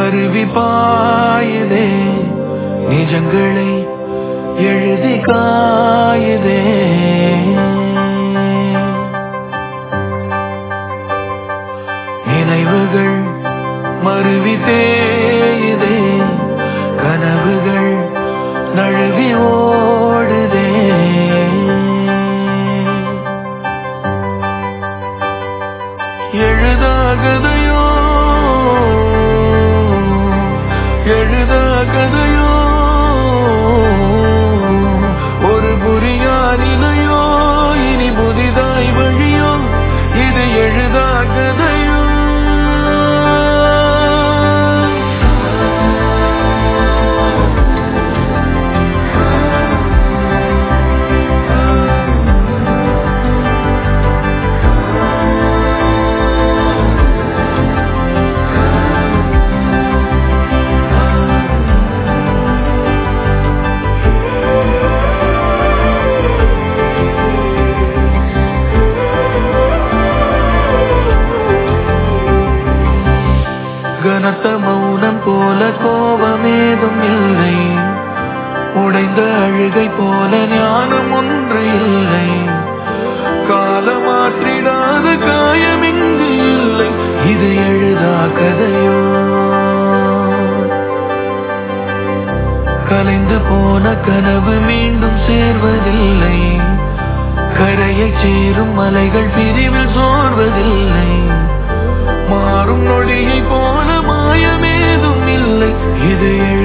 அருவி பாயுதே நிஜங்களை எழுதி காயுதே நினைவுகள் மருவி தேயுதே கனவுகள் நழுவி ஓடுதே எழுதாகதையோ எழுதாகதையோ ஒரு புரியா நிலையோ இனி புதிதாய் வழியோ இது எழுதாகதையோ கனத்த மௌனம் போல கோபமேதும் இல்லை உடைந்த அழுகை போல ஞானம் ஒன்று இல்லை காலமாற்றிடாத காயம் இங்கு இல்லை இது எழுதா கதையோ கலைந்து போன கனவு மீண்டும் சேர்வதில்லை கரையை சேரும் மலைகள் பிரிவில் சோர்வதில்லை மாறும் நொடியை போல மாயமேதும் இல்லை இது